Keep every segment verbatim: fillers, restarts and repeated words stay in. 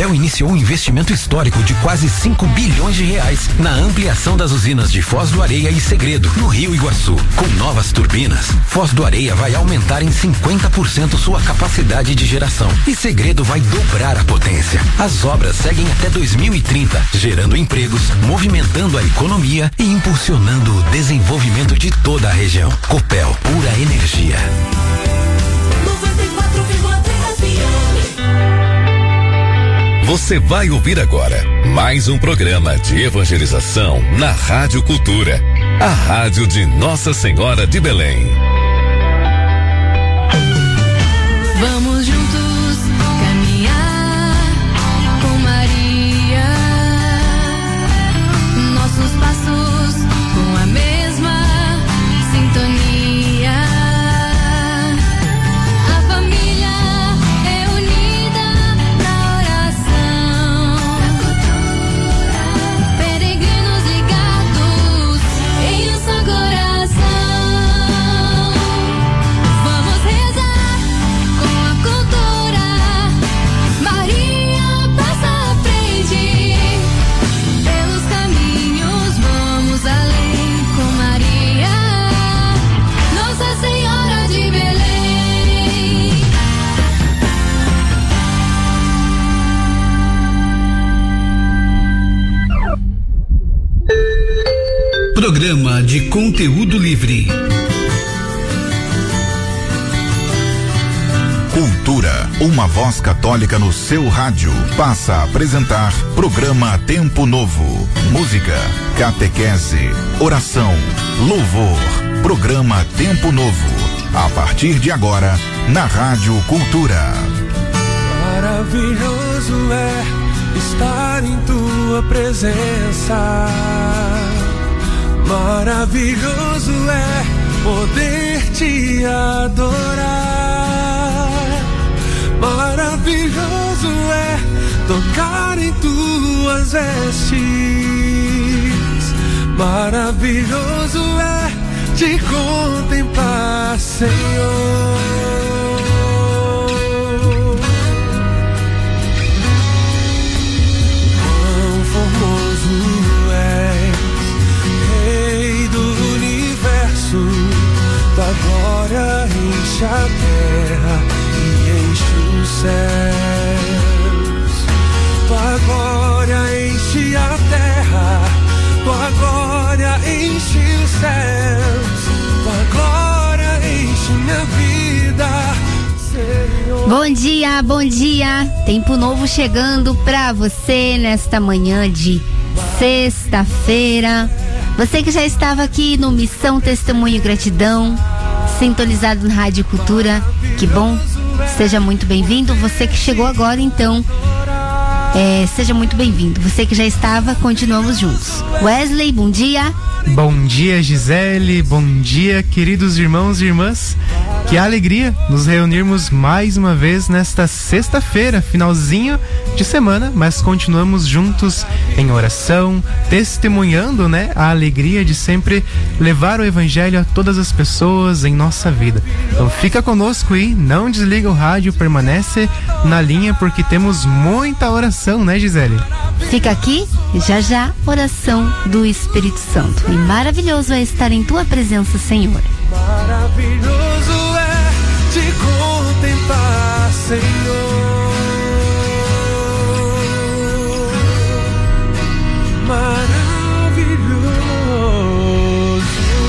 Copel iniciou um investimento histórico de quase cinco bilhões de reais na ampliação das usinas de Foz do Areia e Segredo, no Rio Iguaçu. Com novas turbinas, Foz do Areia vai aumentar em cinquenta por cento sua capacidade de geração e Segredo vai dobrar a potência. As obras seguem até dois mil e trinta, gerando empregos, movimentando a economia e impulsionando o desenvolvimento de toda a região. Copel, pura energia. Você vai ouvir agora mais um programa de evangelização na Rádio Cultura, a rádio de Nossa Senhora de Belém. Vamos juntos caminhar com Maria, nossos passos com a mesma sintonia. Programa de conteúdo livre. Cultura, uma voz católica no seu rádio, passa a apresentar programa Tempo Novo. Música, catequese, oração, louvor. Programa Tempo Novo. A partir de agora, na Rádio Cultura. Maravilhoso é estar em tua presença. Maravilhoso é poder te adorar. Maravilhoso é tocar em tuas vestes. Maravilhoso é te contemplar, Senhor. Quão formoso és, Rei do universo. Tua glória enche a terra e enche os céus. Tua glória enche a terra, tua glória enche os céus. Tua glória enche minha vida, Senhor. Bom dia, bom dia. Tempo novo chegando pra você nesta manhã de sexta-feira. Você que já estava aqui no Missão Testemunho e Gratidão, sintonizado na Rádio Cultura, que bom, seja muito bem-vindo. Você que chegou agora, então, é, seja muito bem-vindo. Você que já estava, continuamos juntos. Wesley, bom dia. Bom dia, Gisele, bom dia, queridos irmãos e irmãs. Que alegria nos reunirmos mais uma vez nesta sexta-feira, finalzinho de semana, mas continuamos juntos em oração, testemunhando, né, a alegria de sempre levar o evangelho a todas as pessoas em nossa vida. Então fica conosco aí, não desliga o rádio, permanece na linha porque temos muita oração, né, Gisele? Fica aqui, já já, oração do Espírito Santo. E maravilhoso é estar em tua presença, Senhor. Maravilhoso é te contemplar, Senhor. Maravilhoso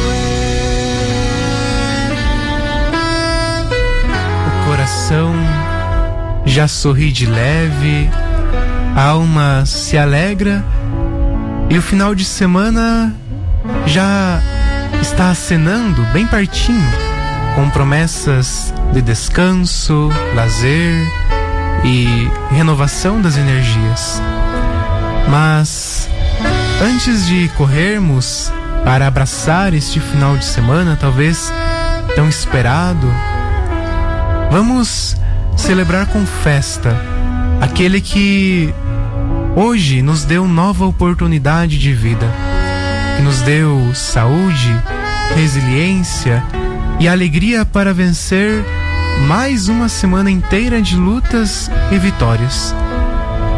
é. O coração já sorri de leve, a alma se alegra e o final de semana já está acenando bem pertinho, com promessas de descanso, lazer e renovação das energias. Mas antes de corrermos para abraçar este final de semana, talvez tão esperado, vamos celebrar com festa aquele que hoje nos deu nova oportunidade de vida, que nos deu saúde, resiliência e alegria para vencer mais uma semana inteira de lutas e vitórias.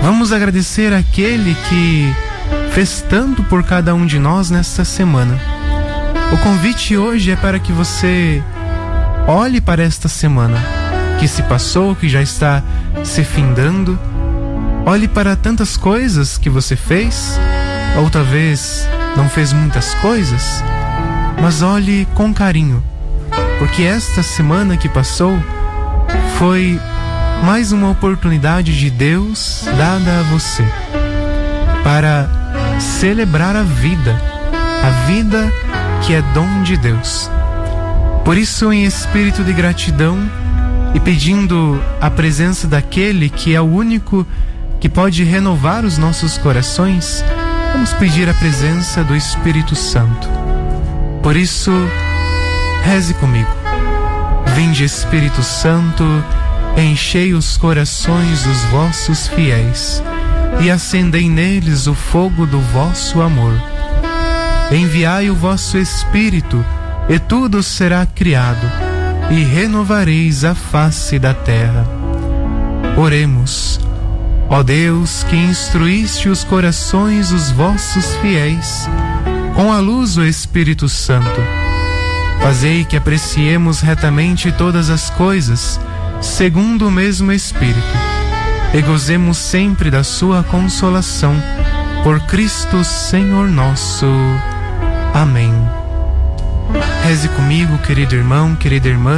Vamos agradecer aquele que fez tanto por cada um de nós nesta semana. O convite hoje é para que você olhe para esta semana que se passou, que já está se findando. Olhe para tantas coisas que você fez, ou talvez não fez muitas coisas, mas olhe com carinho, porque esta semana que passou foi mais uma oportunidade de Deus dada a você para celebrar a vida, a vida que é dom de Deus. Por isso, em espírito de gratidão e pedindo a presença daquele que é o único que pode renovar os nossos corações, vamos pedir a presença do Espírito Santo. Por isso, reze comigo. Vinde, Espírito Santo, enchei os corações dos vossos fiéis e acendei neles o fogo do vosso amor. Enviai o vosso Espírito, e tudo será criado, e renovareis a face da terra. Oremos. Ó Deus, que instruíste os corações dos vossos fiéis com a luz do Espírito Santo, fazei que apreciemos retamente todas as coisas, segundo o mesmo Espírito, e gozemos sempre da sua consolação, por Cristo Senhor nosso. Amém. Reze comigo, querido irmão, querida irmã,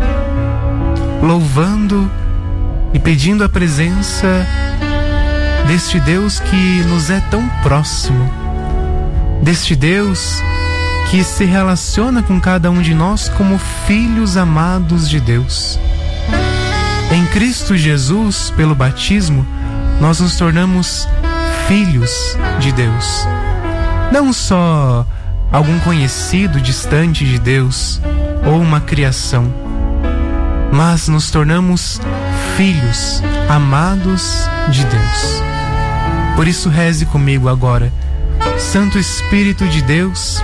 louvando e pedindo a presença deste Deus que nos é tão próximo, deste Deus que se relaciona com cada um de nós como filhos amados de Deus. Em Cristo Jesus, pelo batismo, nós nos tornamos filhos de Deus. Não só algum conhecido distante de Deus ou uma criação, mas nos tornamos filhos amados de Deus. Por isso, reze comigo agora. Santo Espírito de Deus,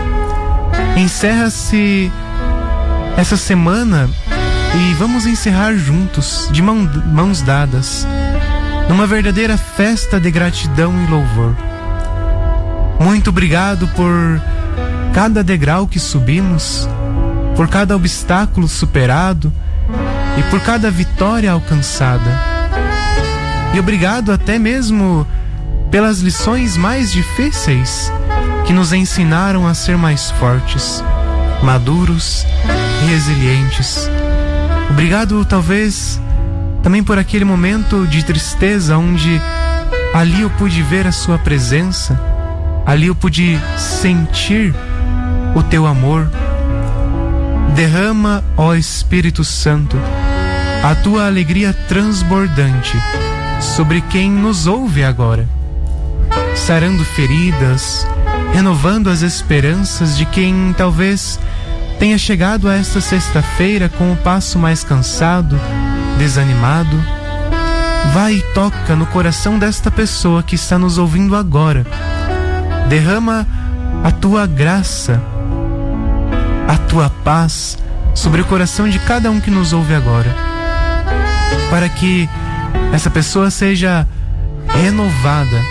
encerra-se essa semana e vamos encerrar juntos, de mão, mãos dadas, numa verdadeira festa de gratidão e louvor. Muito obrigado por cada degrau que subimos, por cada obstáculo superado e por cada vitória alcançada. E obrigado até mesmo pelas lições mais difíceis que nos ensinaram a ser mais fortes, maduros e resilientes. Obrigado talvez também por aquele momento de tristeza onde ali eu pude ver a sua presença, ali eu pude sentir o teu amor. Derrama, ó Espírito Santo, a tua alegria transbordante sobre quem nos ouve agora, sarando feridas, renovando as esperanças de quem talvez tenha chegado a esta sexta-feira com o passo mais cansado, desanimado. Vai e toca no coração desta pessoa que está nos ouvindo agora. Derrama a tua graça, a tua paz sobre o coração de cada um que nos ouve agora, para que essa pessoa seja renovada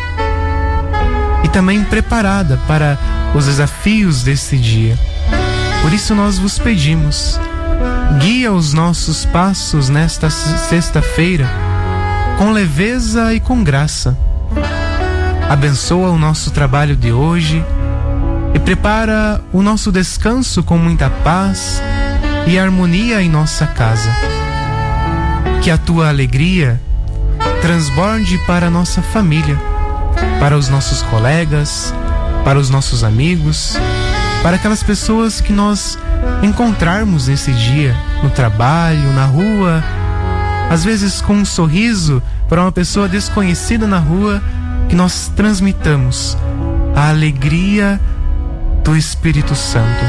e também preparada para os desafios desse dia. Por isso nós vos pedimos, guia os nossos passos nesta sexta-feira com leveza e com graça. Abençoa o nosso trabalho de hoje e prepara o nosso descanso com muita paz e harmonia em nossa casa. Que a tua alegria transborde para a nossa família, para os nossos colegas, para os nossos amigos, para aquelas pessoas que nós encontrarmos nesse dia, no trabalho, na rua, às vezes com um sorriso para uma pessoa desconhecida na rua, que nós transmitamos a alegria do Espírito Santo.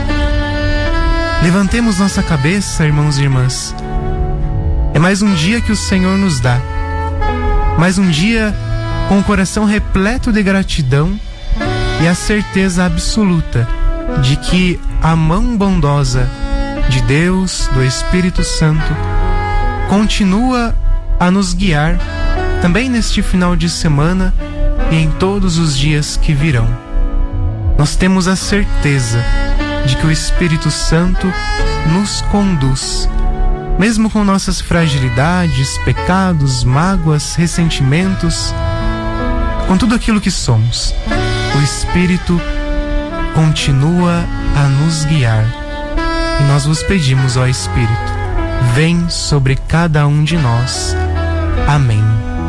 Levantemos nossa cabeça, irmãos e irmãs. É mais um dia que o Senhor nos dá, mais um dia com o coração repleto de gratidão e a certeza absoluta de que a mão bondosa de Deus, do Espírito Santo, continua a nos guiar também neste final de semana e em todos os dias que virão. Nós temos a certeza de que o Espírito Santo nos conduz, mesmo com nossas fragilidades, pecados, mágoas, ressentimentos, com tudo aquilo que somos. O Espírito continua a nos guiar. E nós vos pedimos, ó Espírito, vem sobre cada um de nós. Amém.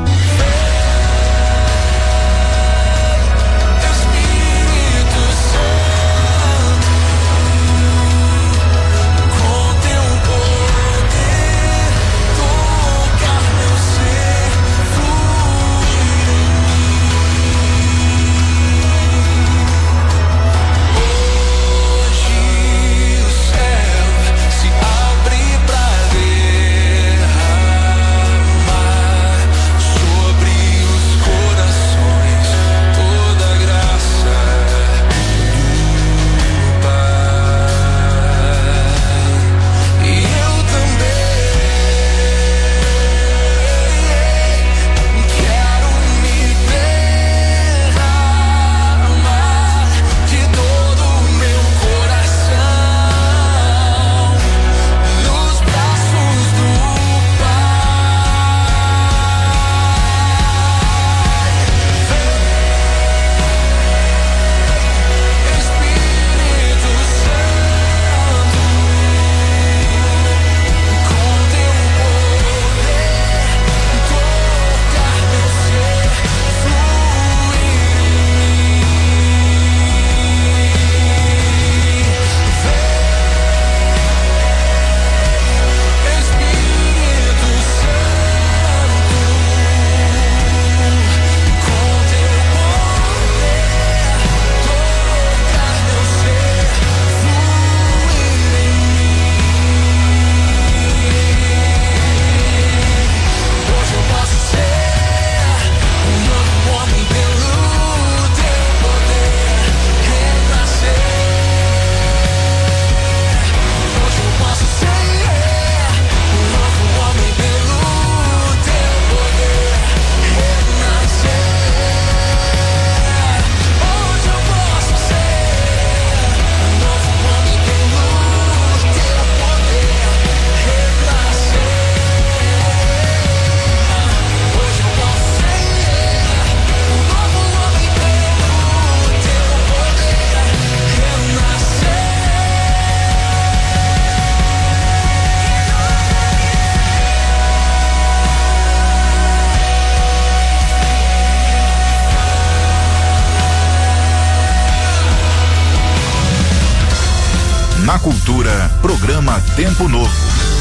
Na Cultura, programa Tempo Novo.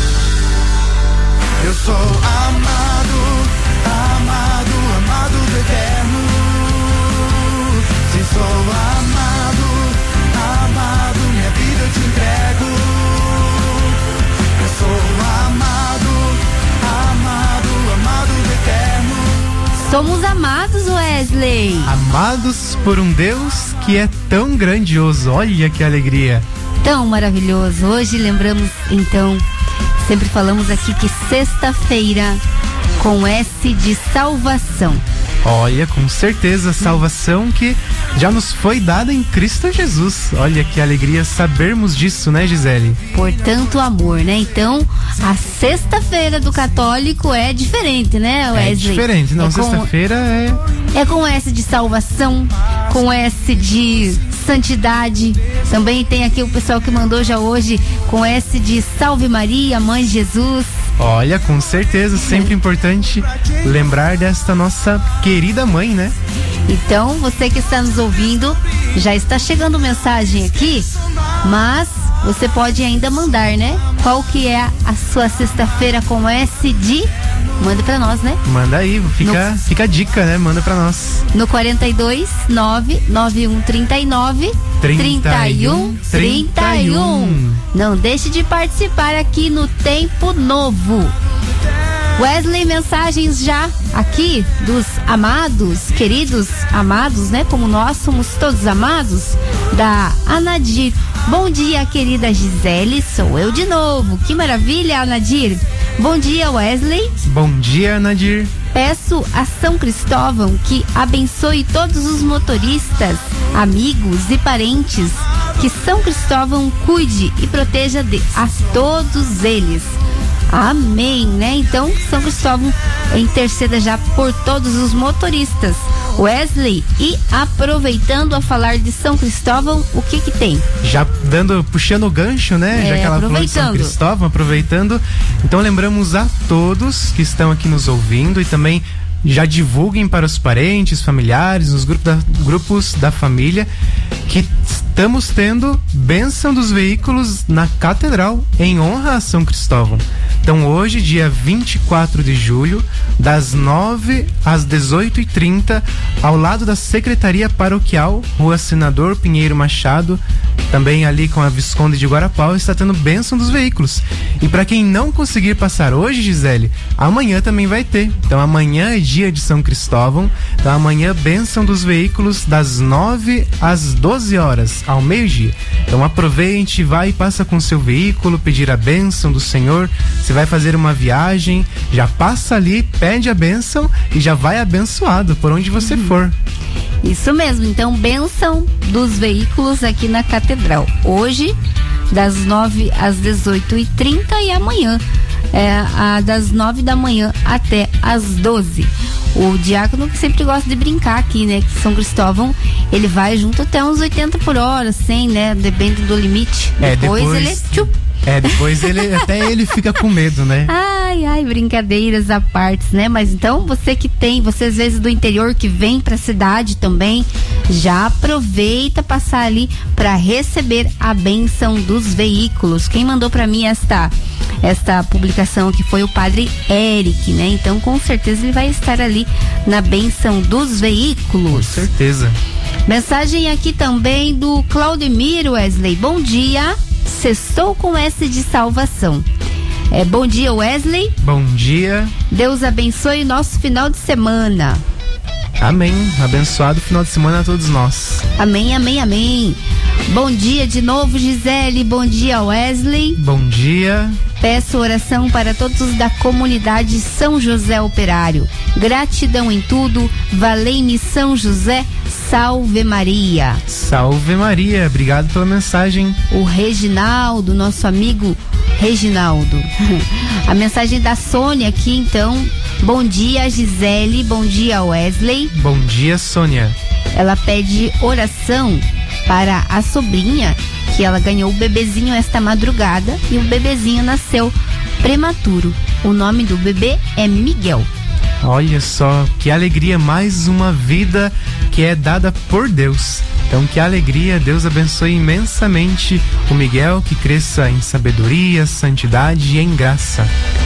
Eu sou amado, amado, amado do Eterno. Se sou amado, amado, minha vida eu te entrego. Eu sou amado, amado, amado do Eterno. Somos amados, Wesley. Amados por um Deus que é tão grandioso. Olha que alegria. Tão maravilhoso. Hoje lembramos, então, sempre falamos aqui que sexta-feira com S de salvação. Olha, com certeza, salvação que já nos foi dada em Cristo Jesus. Olha que alegria sabermos disso, né, Gisele? Por tanto amor, né? Então, a sexta-feira do católico é diferente, né, Wesley? É diferente, não, é com, sexta-feira é... É com S de salvação, com S de santidade. Também tem aqui o pessoal que mandou já hoje com S de Salve Maria, Mãe de Jesus. Olha, com certeza, sempre importante lembrar desta nossa querida mãe, né? Então, você que está nos ouvindo, já está chegando mensagem aqui, mas você pode ainda mandar, né? Qual que é a sua sexta-feira com S de... Manda pra nós, né? Manda aí, fica, no... fica a dica, né? Manda pra nós. No quarenta e dois, nove nove um trinta e nove, trinta e um, trinta e um. Não deixe de participar aqui no Tempo Novo. Wesley, mensagens já aqui dos amados, queridos amados, né? Como nós somos todos amados, da Anadir. Bom dia, querida Gisele, sou eu de novo. Que maravilha, Anadir. Bom dia, Wesley. Bom dia, Anadir. Peço a São Cristóvão que abençoe todos os motoristas, amigos e parentes. Que São Cristóvão cuide e proteja de, a todos eles. Amém, né? Então, São Cristóvão interceda já por todos os motoristas. Wesley, e aproveitando a falar de São Cristóvão, o que que tem? Já dando, puxando o gancho, né? É, já que ela falou de São Cristóvão, aproveitando. Então lembramos a todos que estão aqui nos ouvindo e também já divulguem para os parentes, familiares, nos grupos da, grupos da família, que estamos tendo bênção dos veículos na Catedral em honra a São Cristóvão. Então hoje, dia vinte e quatro de julho, das nove às dezoito e trinta, ao lado da Secretaria Paroquial, Rua Senador Pinheiro Machado, também ali com a Visconde de Guarapau, está tendo bênção dos veículos. E para quem não conseguir passar hoje, Gisele, amanhã também vai ter. Então amanhã é dia de São Cristóvão, então amanhã bênção dos veículos das nove às doze horas, ao meio-dia. Então aproveite, vai e passa com seu veículo, pedir a bênção do Senhor. Você vai fazer uma viagem, já passa ali, pede a bênção e já vai abençoado por onde você uhum. for. Isso mesmo, então bênção dos veículos aqui na Catedral. Hoje, das nove às dezoito e trinta e amanhã, é, a, das nove da manhã até às doze. O diácono que sempre gosta de brincar aqui, né? Que São Cristóvão, ele vai junto até uns oitenta por hora, cem, né? Depende do limite. É, depois, depois ele tchup. É, depois ele, até ele fica com medo, né? Ai, ai, brincadeiras à parte, né? Mas então, você que tem, você às vezes do interior que vem pra cidade também, já aproveita passar ali pra receber a bênção dos veículos. Quem mandou pra mim esta, esta publicação aqui foi o padre Eric, né? Então, com certeza ele vai estar ali na bênção dos veículos. Com certeza. Mensagem aqui também do Claudemiro Wesley. Bom dia. Sextou com S de salvação. É, bom dia, Wesley. Bom dia. Deus abençoe o nosso final de semana. Amém. Abençoado final de semana a todos nós. Amém, amém, amém. Bom dia de novo, Gisele. Bom dia, Wesley. Bom dia. Peço oração para todos da comunidade São José Operário. Gratidão em tudo. Valei-me São José. Salve Maria. Salve Maria. Obrigado pela mensagem. O Reginaldo, nosso amigo Reginaldo. A mensagem da Sônia aqui, então. Bom dia, Gisele. Bom dia, Wesley. Bom dia, Sônia. Ela pede oração para a sobrinha, que ela ganhou o bebezinho esta madrugada e o bebezinho nasceu prematuro. O nome do bebê é Miguel. Olha só, que alegria, mais uma vida que é dada por Deus. Então, que alegria, Deus abençoe imensamente o Miguel, que cresça em sabedoria, santidade e em graça.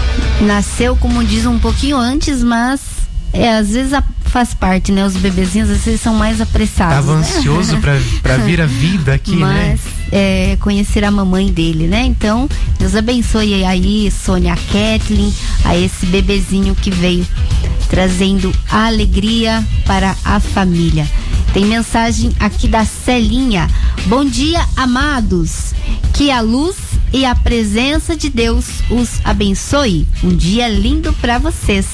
Nasceu, como diz, um pouquinho antes, mas é, às vezes a, faz parte, né? Os bebezinhos às vezes são mais apressados. Tava né? ansioso pra, pra vir a vida aqui, mas, né? É, conhecer a mamãe dele, né? Então, Deus abençoe aí, Sônia, a Kathleen, a esse bebezinho que veio trazendo alegria para a família. Tem mensagem aqui da Celinha. Bom dia, amados. Que a luz e a presença de Deus os abençoe. Um dia lindo para vocês.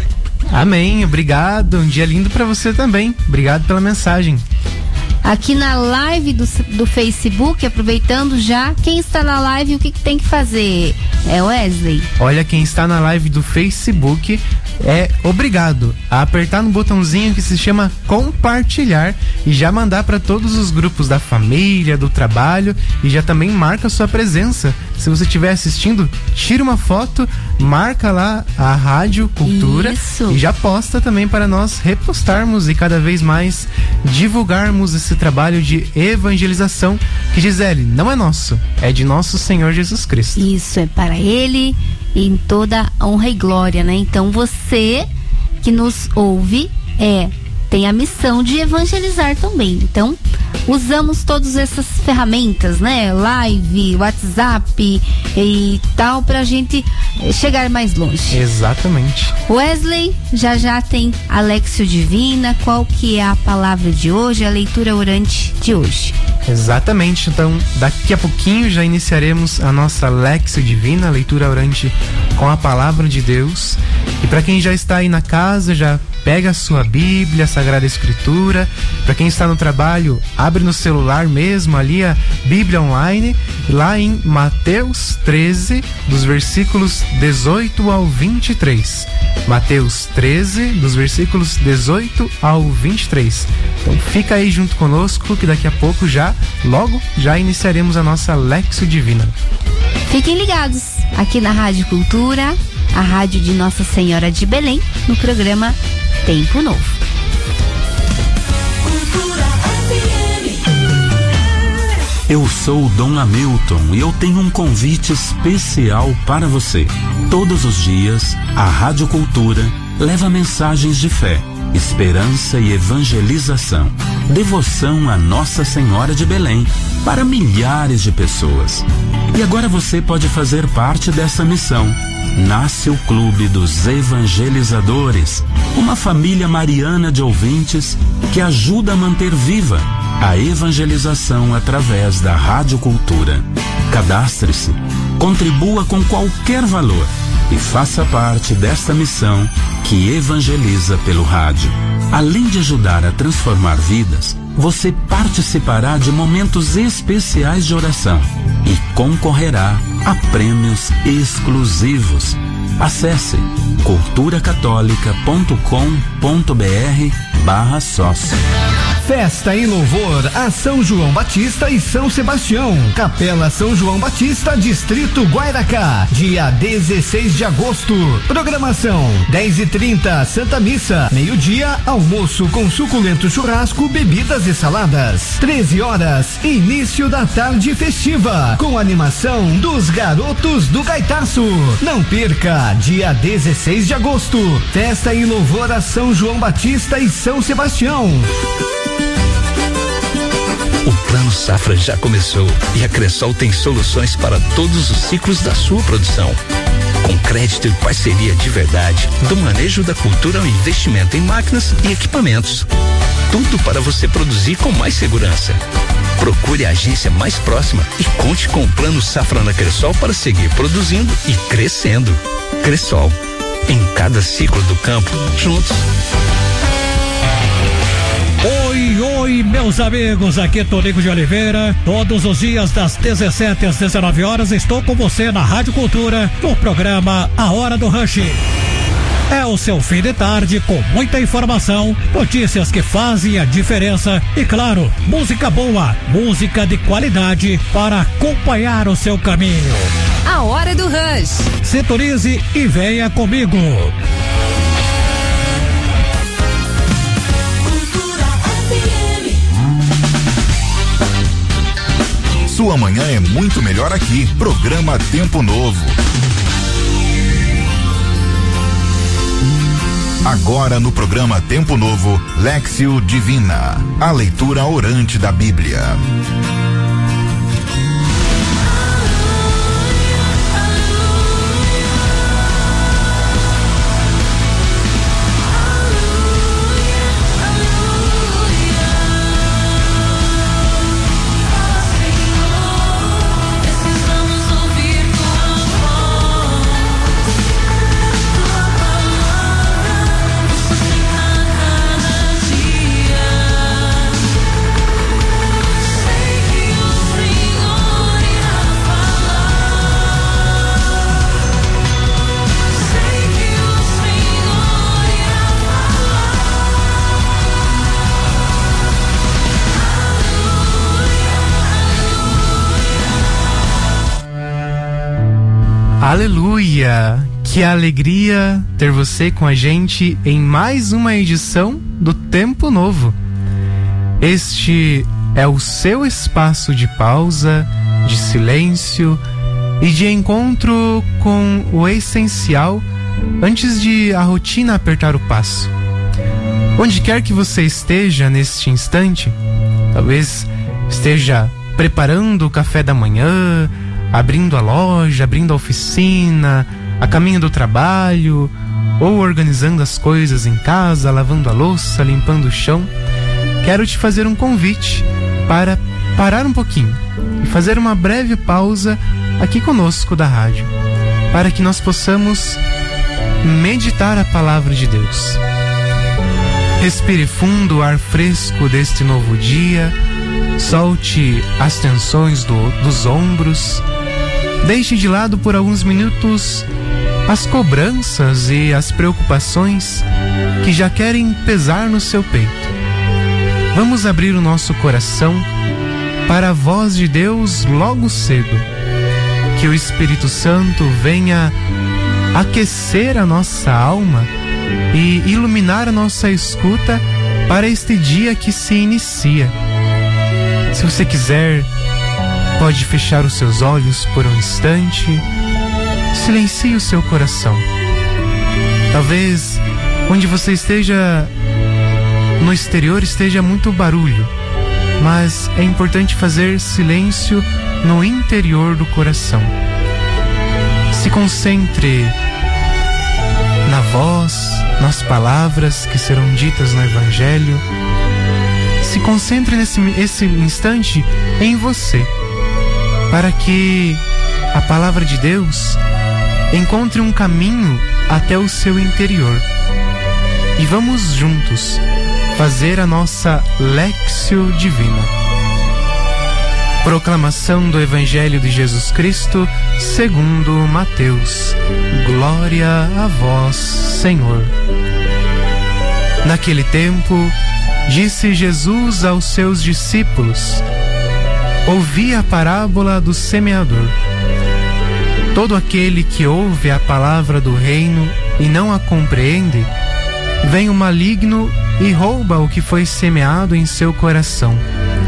Amém, obrigado. Um dia lindo para você também. Obrigado pela mensagem. Aqui na live do, do Facebook, aproveitando já, quem está na live, o que, que tem que fazer? É Wesley? Olha, quem está na live do Facebook é obrigado a apertar no botãozinho que se chama compartilhar e já mandar para todos os grupos da família, do trabalho, e já também marca sua presença. Se você estiver assistindo, tira uma foto, marca lá a Rádio Cultura. Isso. E já posta também para nós repostarmos e cada vez mais divulgarmos esse trabalho de evangelização que, Gisele, não é nosso, é de nosso Senhor Jesus Cristo. Isso, é para Ele em toda honra e glória, né? Então você que nos ouve é tem a missão de evangelizar também. Então, usamos todas essas ferramentas, né? Live, WhatsApp e tal, pra gente chegar mais longe. Exatamente. Wesley, já já tem a Lexio Divina. Qual que é a palavra de hoje, a leitura orante de hoje? Exatamente, então daqui a pouquinho já iniciaremos a nossa Lexio Divina, a leitura orante com a palavra de Deus. E para quem já está aí na casa, já pega a sua Bíblia, a Sagrada Escritura. Para quem está no trabalho, abre no celular mesmo ali a Bíblia online, lá em Mateus treze, dos versículos dezoito ao vinte e três. Mateus treze, dos versículos dezoito ao vinte e três. Então fica aí junto conosco que daqui a pouco já, logo, já iniciaremos a nossa Lexio Divina. Fiquem ligados aqui na Rádio Cultura, a rádio de Nossa Senhora de Belém, no programa Tempo Novo. Eu sou o Dom Hamilton e eu tenho um convite especial para você. Todos os dias, a Rádio Cultura leva mensagens de fé, esperança e evangelização, devoção a Nossa Senhora de Belém para milhares de pessoas. E agora você pode fazer parte dessa missão. Nasce o Clube dos Evangelizadores, uma família mariana de ouvintes que ajuda a manter viva a evangelização através da Rádio Cultura. Cadastre-se, contribua com qualquer valor e faça parte desta missão que evangeliza pelo rádio. Além de ajudar a transformar vidas, você participará de momentos especiais de oração e concorrerá a prêmios exclusivos. Acesse cultura católica ponto com ponto br barra sócio. Festa em louvor a São João Batista e São Sebastião. Capela São João Batista, Distrito Guairacá. Dia dezesseis de agosto. Programação: dez e trinta, Santa Missa. Meio-dia, almoço com suculento churrasco, bebidas e saladas. treze horas, início da tarde festiva. Com animação dos Garotos do Gaitaço. Não perca, dia dezesseis de agosto. Festa em louvor a São João Batista e São Sebastião. O Plano Safra já começou e a Cressol tem soluções para todos os ciclos da sua produção. Com crédito e parceria de verdade, do manejo da cultura ao investimento em máquinas e equipamentos. Tudo para você produzir com mais segurança. Procure a agência mais próxima e conte com o Plano Safra na Cressol para seguir produzindo e crescendo. Cressol, em cada ciclo do campo, juntos. Oi, oi, meus amigos, aqui é Tonico de Oliveira. Todos os dias das dezessete às dezenove horas estou com você na Rádio Cultura, no programa A Hora do Rush. É o seu fim de tarde com muita informação, notícias que fazem a diferença e, claro, música boa, música de qualidade para acompanhar o seu caminho. A Hora do Rush. Sintonize e venha comigo. Sua manhã é muito melhor aqui. Programa Tempo Novo. Agora no programa Tempo Novo, Lexio Divina, a leitura orante da Bíblia. Aleluia! Que alegria ter você com a gente em mais uma edição do Tempo Novo. Este é o seu espaço de pausa, de silêncio e de encontro com o essencial antes de a rotina apertar o passo. Onde quer que você esteja neste instante, talvez esteja preparando o café da manhã, abrindo a loja, abrindo a oficina, a caminho do trabalho, ou organizando as coisas em casa, lavando a louça, limpando o chão, quero te fazer um convite para parar um pouquinho e fazer uma breve pausa aqui conosco da rádio, para que nós possamos meditar a palavra de Deus. Respire fundo o ar fresco deste novo dia, solte as tensões do, dos ombros, deixe de lado por alguns minutos as cobranças e as preocupações que já querem pesar no seu peito. Vamos abrir o nosso coração para a voz de Deus logo cedo. Que o Espírito Santo venha aquecer a nossa alma e iluminar a nossa escuta para este dia que se inicia. Se você quiser, pode fechar os seus olhos por um instante. Silencie o seu coração. Talvez onde você esteja no exterior esteja muito barulho, mas é importante fazer silêncio no interior do coração. Se concentre na voz, nas palavras que serão ditas no Evangelho. Se concentre nesse esse instante em você, para que a palavra de Deus encontre um caminho até o seu interior. E vamos juntos fazer a nossa Léxio Divina. Proclamação do Evangelho de Jesus Cristo segundo Mateus. Glória a vós, Senhor. Naquele tempo, disse Jesus aos seus discípulos: ouvi a parábola do semeador. Todo aquele que ouve a palavra do reino e não a compreende, vem o maligno e rouba o que foi semeado em seu coração.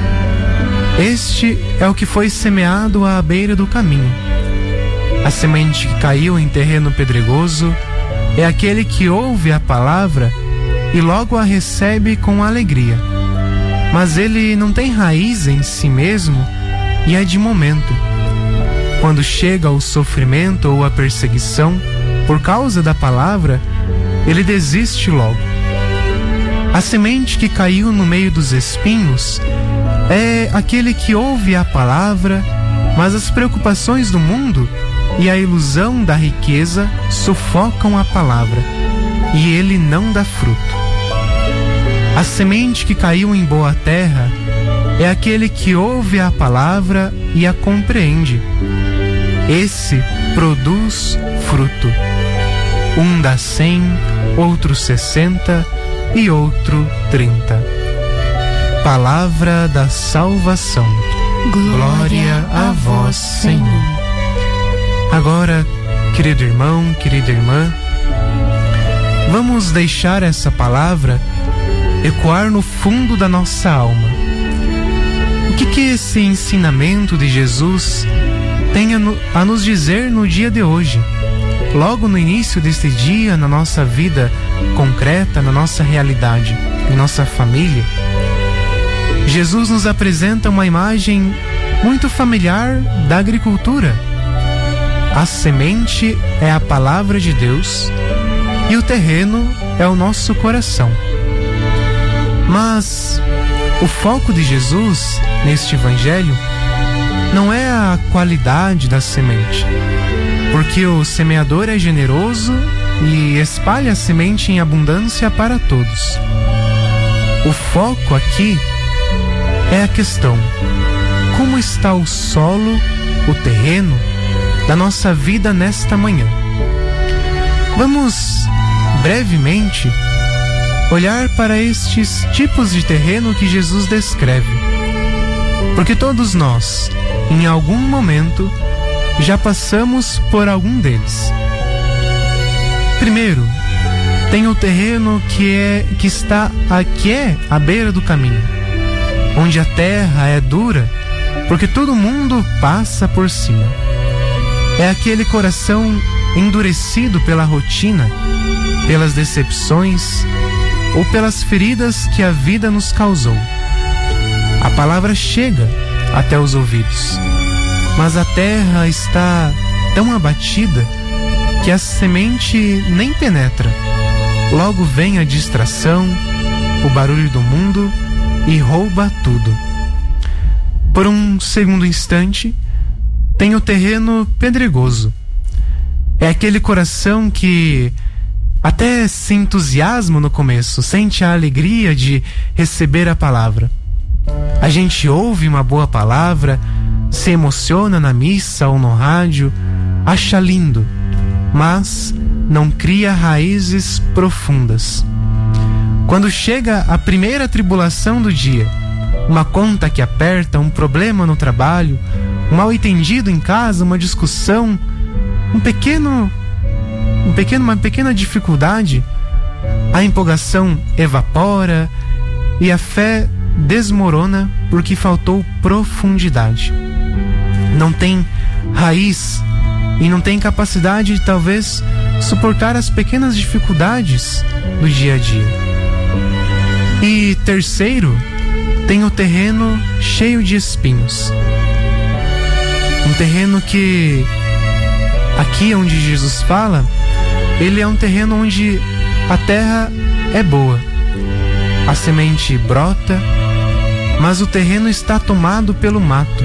Este é o que foi semeado à beira do caminho. A semente que caiu em terreno pedregoso é aquele que ouve a palavra e logo a recebe com alegria. Mas ele não tem raiz em si mesmo e é de momento. Quando chega o sofrimento ou a perseguição por causa da palavra, ele desiste logo. A semente que caiu no meio dos espinhos é aquele que ouve a palavra, mas as preocupações do mundo e a ilusão da riqueza sufocam a palavra, e ele não dá fruto. A semente que caiu em boa terra é aquele que ouve a palavra e a compreende. Esse produz fruto. Um dá cem, outro sessenta e outro trinta. Palavra da salvação. Glória a vós, Senhor. Agora, querido irmão, querida irmã, vamos deixar essa palavra ecoar no fundo da nossa alma. O que que esse ensinamento de Jesus tem a, no, a nos dizer no dia de hoje? Logo no início deste dia, na nossa vida concreta, na nossa realidade, em nossa família, Jesus nos apresenta uma imagem muito familiar da agricultura. A semente é a palavra de Deus e o terreno é o nosso coração. Mas o foco de Jesus neste evangelho não é a qualidade da semente, porque o semeador é generoso e espalha a semente em abundância para todos. O foco aqui é a questão: como está o solo, o terreno da nossa vida nesta manhã? Vamos brevemente olhar para estes tipos de terreno que Jesus descreve, porque todos nós, em algum momento, já passamos por algum deles. Primeiro, tem o terreno que é que está aqui é à beira do caminho, onde a terra é dura, porque todo mundo passa por cima. É aquele coração endurecido pela rotina, pelas decepções ou pelas feridas que a vida nos causou. A palavra chega até os ouvidos, mas a terra está tão abatida que a semente nem penetra. Logo vem a distração, o barulho do mundo e rouba tudo. Por um segundo instante, tem o terreno pedregoso. É aquele coração que até se entusiasma no começo, sente a alegria de receber a palavra. A gente ouve uma boa palavra, se emociona na missa ou no rádio, acha lindo, mas não cria raízes profundas. Quando chega a primeira tribulação do dia, uma conta que aperta, um problema no trabalho, um mal-entendido em casa, uma discussão, um pequeno, um pequeno, uma pequena dificuldade, a empolgação evapora e a fé desmorona porque faltou profundidade. Não tem raiz e não tem capacidade de talvez suportar as pequenas dificuldades do dia a dia. E terceiro, tem o terreno cheio de espinhos. Um terreno que, aqui onde Jesus fala, ele é um terreno onde a terra é boa. A semente brota, mas o terreno está tomado pelo mato.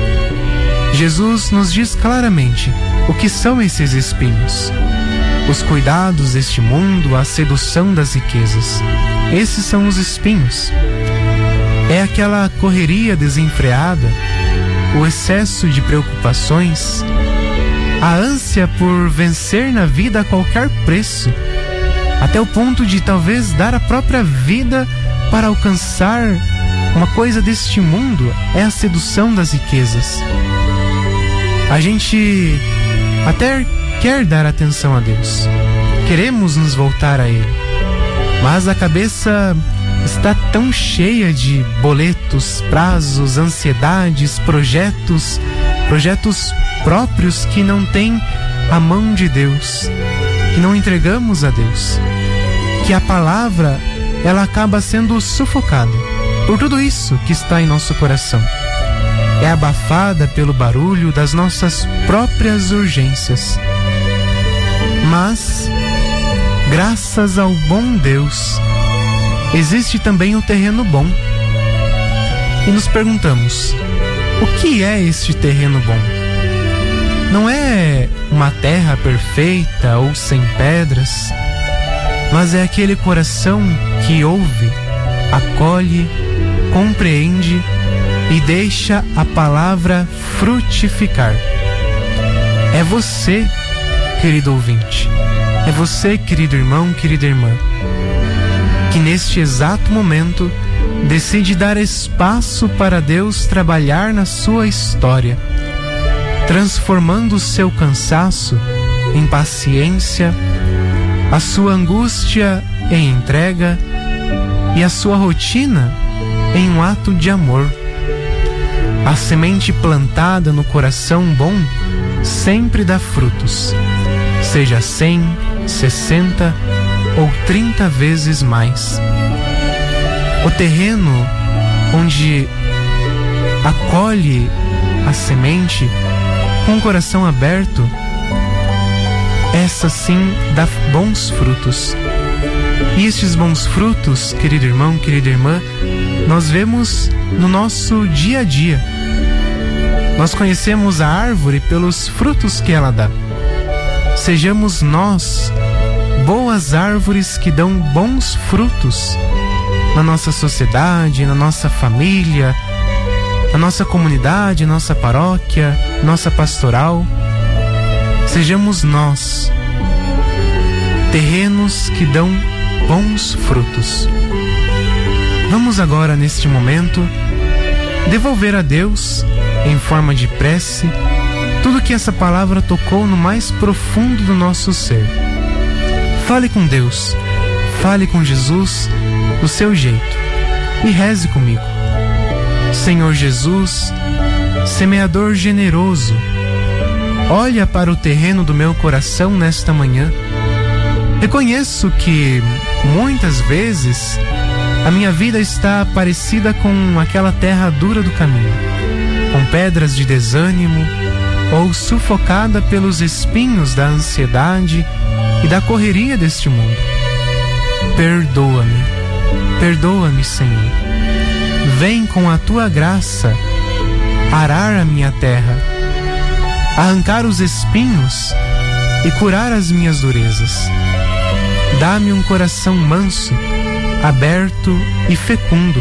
Jesus nos diz claramente o que são esses espinhos. Os cuidados deste mundo, a sedução das riquezas. Esses são os espinhos. É aquela correria desenfreada, o excesso de preocupações, a ânsia por vencer na vida a qualquer preço, até o ponto de talvez dar a própria vida para alcançar uma coisa deste mundo. É a sedução das riquezas. A gente até quer dar atenção a Deus, queremos nos voltar a Ele, mas a cabeça está tão cheia de boletos, prazos, ansiedades, projetos, projetos próprios que não tem a mão de Deus, que não entregamos a Deus, que a palavra ela acaba sendo sufocada por tudo isso que está em nosso coração. É abafada pelo barulho das nossas próprias urgências. Mas, graças ao bom Deus, existe também o terreno bom. E nos perguntamos, o que é este terreno bom? Não é uma terra perfeita ou sem pedras, mas é aquele coração que ouve, acolhe, compreende e deixa a palavra frutificar. É você, querido ouvinte, é você, querido irmão, querida irmã, que neste exato momento decide dar espaço para Deus trabalhar na sua história, transformando o seu cansaço em paciência, a sua angústia em entrega e a sua rotina em um ato de amor. A semente plantada no coração bom sempre dá frutos, seja cem, sessenta ou trinta vezes mais. O terreno onde acolhe a semente com o coração aberto, essa sim dá bons frutos. E estes bons frutos, querido irmão, querida irmã, nós vemos no nosso dia a dia. Nós conhecemos a árvore pelos frutos que ela dá. Sejamos nós boas árvores que dão bons frutos na nossa sociedade, na nossa família, na nossa comunidade, nossa paróquia, nossa pastoral. Sejamos nós terrenos que dão bons frutos. Vamos agora, neste momento, devolver a Deus, em forma de prece, tudo que essa palavra tocou no mais profundo do nosso ser. Fale com Deus, fale com Jesus do seu jeito e reze comigo. Senhor Jesus, semeador generoso, olha para o terreno do meu coração nesta manhã. Reconheço que Muitas vezes a minha vida está parecida com aquela terra dura do caminho, com pedras de desânimo ou sufocada pelos espinhos da ansiedade e da correria deste mundo. Perdoa-me, perdoa-me, Senhor. Vem com a tua graça arar a minha terra, arrancar os espinhos e curar as minhas durezas. Dá-me um coração manso, aberto e fecundo,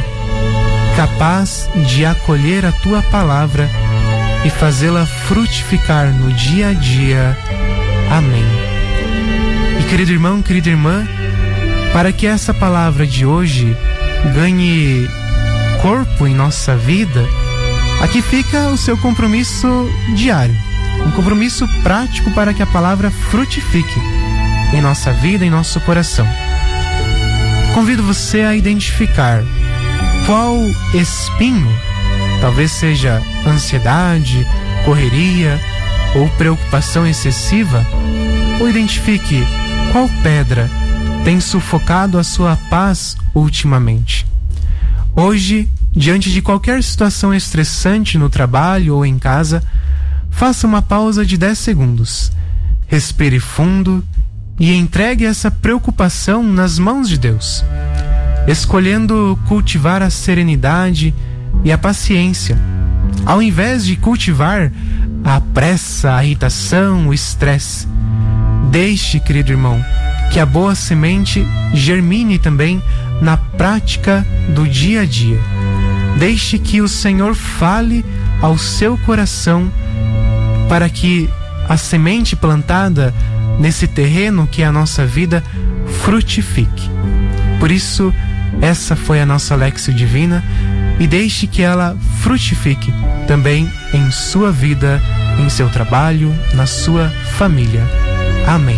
capaz de acolher a tua palavra e fazê-la frutificar no dia a dia. Amém. E querido irmão, querida irmã, para que essa palavra de hoje ganhe corpo em nossa vida, aqui fica o seu compromisso diário, um compromisso prático para que a palavra frutifique em nossa vida, em nosso coração. Convido você a identificar qual espinho, talvez seja ansiedade, correria ou preocupação excessiva, ou identifique qual pedra tem sufocado a sua paz ultimamente. Hoje, diante de qualquer situação estressante no trabalho ou em casa, faça uma pausa de dez segundos, respire fundo e entregue essa preocupação nas mãos de Deus, escolhendo cultivar a serenidade e a paciência, ao invés de cultivar a pressa, a irritação, o estresse. Deixe, querido irmão, que a boa semente germine também na prática do dia a dia. Deixe que o Senhor fale ao seu coração para que a semente plantada nesse terreno que é a nossa vida frutifique. Por isso, essa foi a nossa Léxio Divina, e deixe que ela frutifique também em sua vida, em seu trabalho, na sua família. Amém.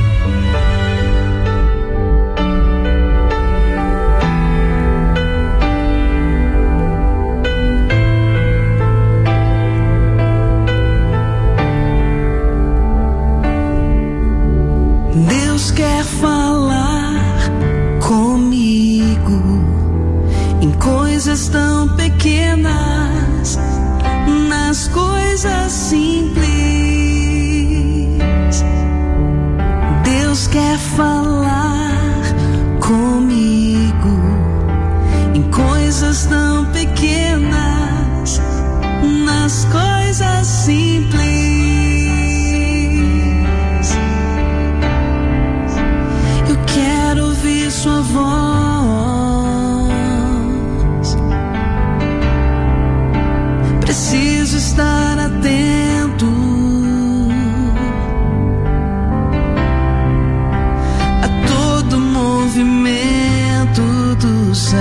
Deus quer falar comigo em coisas tão pequenas, nas coisas simples. Deus quer falar comigo em coisas tão pequenas, nas coisas simples. Eu quero ouvir sua voz, preciso estar atento a todo movimento do céu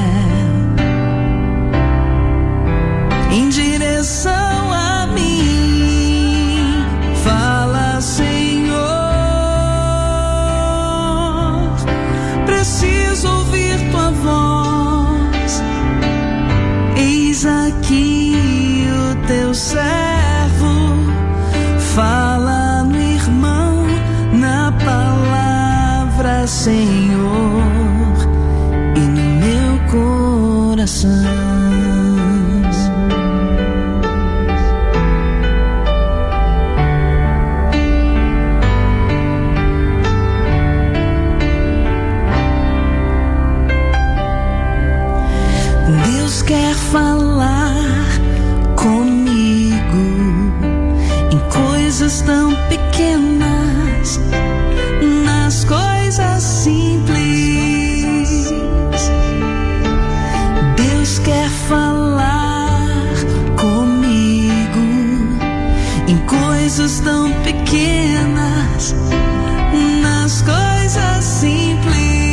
em direção a mim. Fala, Senhor, preciso ouvir tua voz. Eis aqui o teu servo, fala no irmão, na palavra, Senhor, e no meu coração. Deus quer falar comigo em coisas tão pequenas, nas coisas simples. Deus quer falar comigo em coisas tão pequenas, nas coisas simples.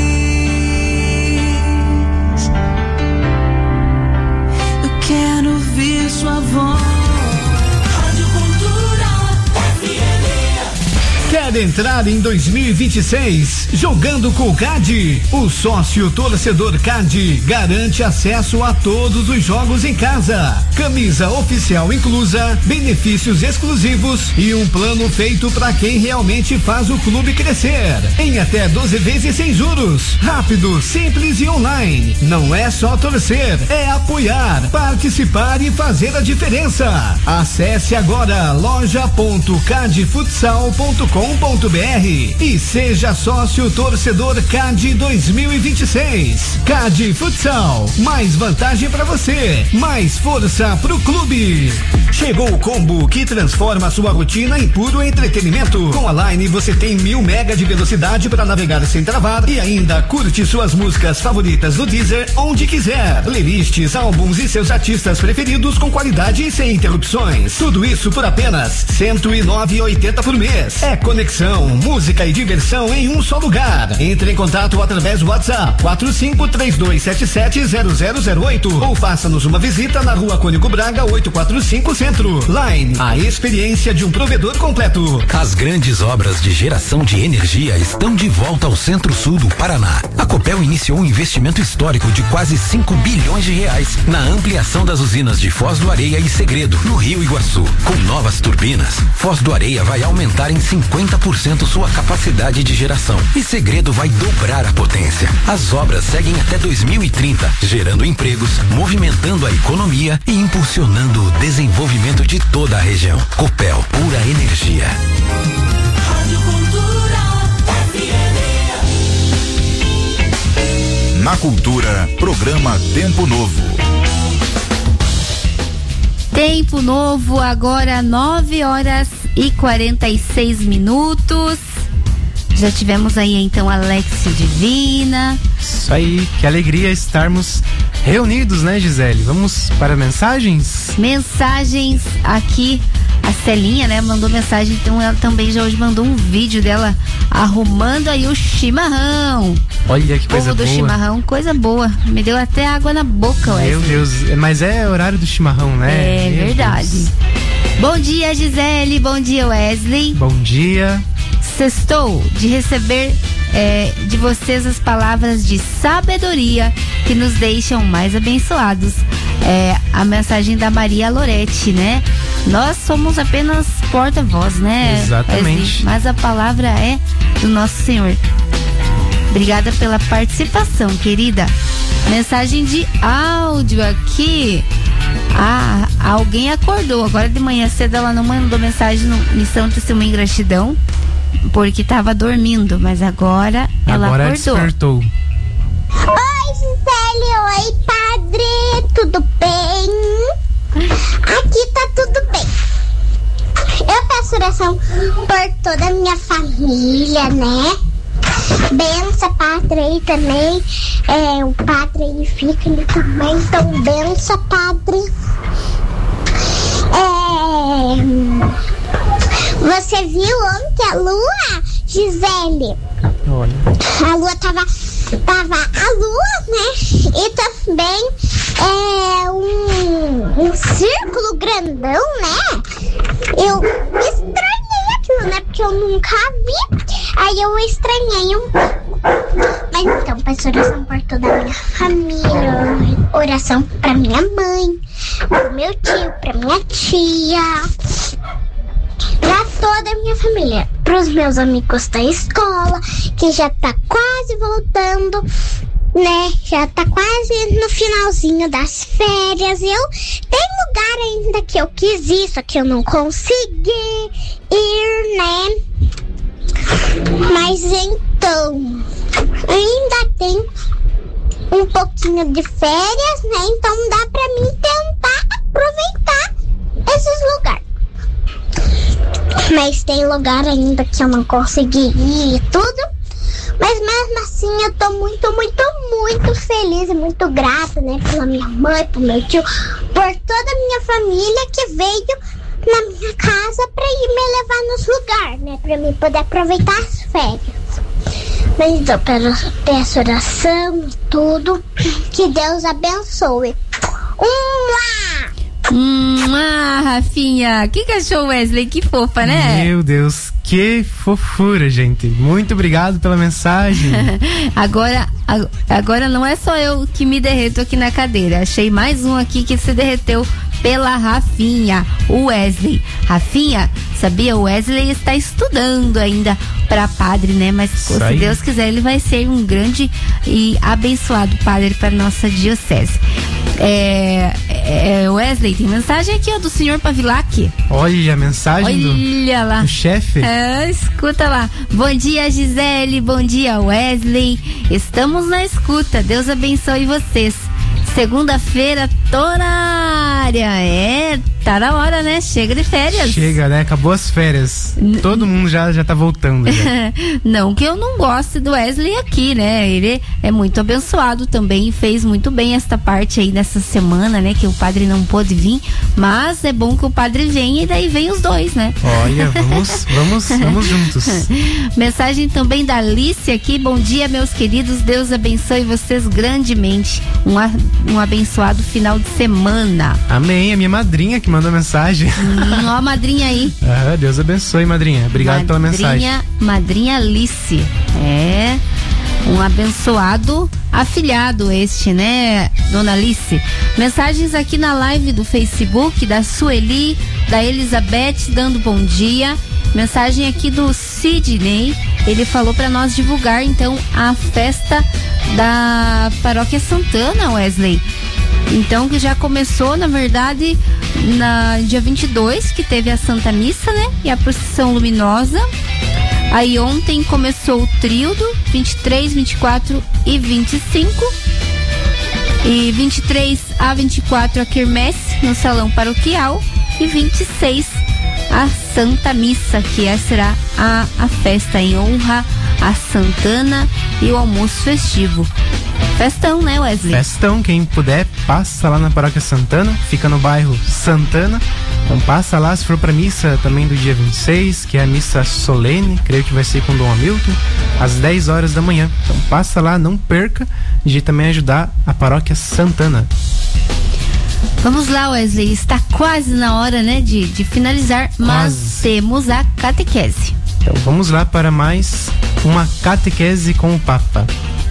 Quero ouvir sua voz. Rádio Cultura F M. Quer Quer entrar em dois mil e vinte e seis jogando com o C A D? O sócio torcedor C A D garante acesso a todos os jogos em casa. Camisa oficial inclusa, benefícios exclusivos e um plano feito para quem realmente faz o clube crescer. Em até doze vezes sem juros. Rápido, simples e online. Não é só torcer, é apoiar, participar e fazer a diferença. Acesse agora loja ponto cadfutsal ponto com ponto br e seja sócio torcedor C A D dois mil e vinte e seis. C A D Futsal, mais vantagem para você, mais força pro clube. Chegou o combo que transforma sua rotina em puro entretenimento. Com a Line você tem mil mega de velocidade para navegar sem travar e ainda curte suas músicas favoritas no Deezer onde quiser. Playlists, álbuns e seus artistas preferidos com qualidade e sem interrupções. Tudo isso por apenas cento e nove reais e oitenta centavos por mês. É conexão, música e diversão em um só lugar. Entre em contato através do WhatsApp quatro cinco três dois sete sete zero zero zero oito ou faça-nos uma visita na Rua Cônigo Braga oitocentos e quarenta e cinco Centro. Line, a experiência de um provedor completo. As grandes obras de geração de energia estão de volta ao centro-sul do Paraná. A Copel iniciou um investimento histórico de quase cinco bilhões de reais na ampliação das usinas de Foz do Areia e Segredo, no Rio Iguaçu. Com novas turbinas, Foz do Areia vai aumentar em cinquenta por cento sua capacidade de geração e Segredo vai dobrar a potência. As obras seguem até dois mil e trinta, gerando empregos, movimentando a economia e impulsionando o desenvolvimento de toda a região. Copel, pura energia. Na Cultura, programa Tempo Novo. Tempo Novo, agora nove horas e quarenta e seis minutos. Já tivemos aí então Alexia Divina. Isso aí, que alegria estarmos reunidos, né, Gisele? Vamos para mensagens? Mensagens aqui. A Celinha, né, mandou mensagem, então ela também já hoje mandou um vídeo dela arrumando aí o chimarrão. Olha que coisa boa. O povo do chimarrão, coisa boa. Me deu até água na boca, Wesley. Meu Deus, mas é horário do chimarrão, né? É Meu verdade. Deus. Bom dia, Gisele, bom dia, Wesley. Bom dia. Sextou de receber é, de vocês as palavras de sabedoria que nos deixam mais abençoados. É, a mensagem da Maria Lorete, né? Nós somos apenas porta-voz, né? Exatamente. Wesley? Mas a palavra é do nosso Senhor. Obrigada pela participação, querida. Mensagem de áudio aqui. Ah, alguém acordou. Agora de manhã cedo ela não mandou mensagem no Missão Testemunho e Gratidão, porque estava dormindo, mas agora ela agora acordou. Despertou. Oi, Gisele, oi, padre, tudo bem? Aqui tá tudo bem. Eu peço oração por toda a minha família, né? Bença, padre aí também. É, o padre aí fica ali também, então bença, padre. É, você viu ontem a lua, Gisele? Olha. A lua tava, tava a lua, né? E também é um, um círculo grandão, né? Eu estranhei aquilo, né? Porque eu nunca vi. Aí eu estranhei um pouco. Mas então, peço oração por toda a minha família, oração pra minha mãe, pro meu tio, pra minha tia, pra toda a minha família, pros meus amigos da escola, que já tá quase voltando, né? Já tá quase no finalzinho das férias. Eu tem lugar ainda que eu quis ir, só que eu não consegui ir, né? Mas então, ainda tem um pouquinho de férias, né? Então dá pra mim tentar aproveitar esses lugares. Mas tem lugar ainda que eu não consegui ir e tudo. Mas mesmo assim eu tô muito, muito, muito feliz e muito grata, né? Pela minha mãe, pro meu tio, por toda a minha família que veio na minha casa pra ir me levar nos lugares, né? Pra mim poder aproveitar as férias. Mas então, peço oração e tudo. Que Deus abençoe. Um lá! Hum, ah, Rafinha, que cachorro, Wesley? Que fofa, né? Meu Deus, que fofura, gente. Muito obrigado pela mensagem. Agora, agora não é só eu que me derreto aqui na cadeira. Achei mais um aqui que se derreteu pela Rafinha, o Wesley. Rafinha, sabia? O Wesley está estudando ainda para padre, né? Mas se aí. Deus quiser, ele vai ser um grande e abençoado padre para nossa diocese. É, é, Wesley, tem mensagem aqui, ó, do senhor Pavilac. Olha a mensagem Olha do, lá. do chefe. É, escuta lá. Bom dia, Gisele. Bom dia, Wesley. Estamos na escuta. Deus abençoe vocês. Segunda-feira, tô na área. É, tá na hora, né? Chega de férias. Chega, né? Acabou as férias. N- Todo mundo já, já tá voltando. Já. Não que eu não goste do Wesley aqui, né? Ele é muito abençoado também e fez muito bem esta parte aí nessa semana, né? Que o padre não pôde vir, mas é bom que o padre venha e daí vem os dois, né? Olha, vamos, vamos, vamos juntos. Mensagem também da Alice aqui. Bom dia, meus queridos. Deus abençoe vocês grandemente. Um, a, um abençoado final de semana. Amém. A minha madrinha que mandou mensagem. Hum, ó a madrinha aí. Ah, Deus abençoe, madrinha. Obrigado madrinha, pela mensagem. Madrinha Alice. É um abençoado afilhado este, né, dona Alice? Mensagens aqui na live do Facebook da Sueli, da Elizabeth dando bom dia. Mensagem aqui do Sidney. Ele falou para nós divulgar então a festa da Paróquia Santana, Wesley. Então, que já começou, na verdade, na dia vinte e dois, que teve a Santa Missa, né? E a procissão luminosa. Aí ontem começou o tríodo, vinte e três, vinte e quatro e vinte e cinco. E vinte e três a vinte e quatro a quermesse no salão paroquial. E vinte e seis a Santa Missa, que essa será a, a festa em honra a Santana e o almoço festivo. Festão, né, Wesley? Festão, quem puder, passa lá na Paróquia Santana, fica no bairro Santana. Então passa lá, se for pra missa também do dia vinte e seis, que é a missa solene, creio que vai ser com Dom Hamilton, às dez horas da manhã. Então passa lá, não perca, de também ajudar a Paróquia Santana. Vamos lá, Wesley, está quase na hora, né, de, de finalizar, mas quase. Temos a catequese. Então vamos lá para mais uma catequese com o Papa.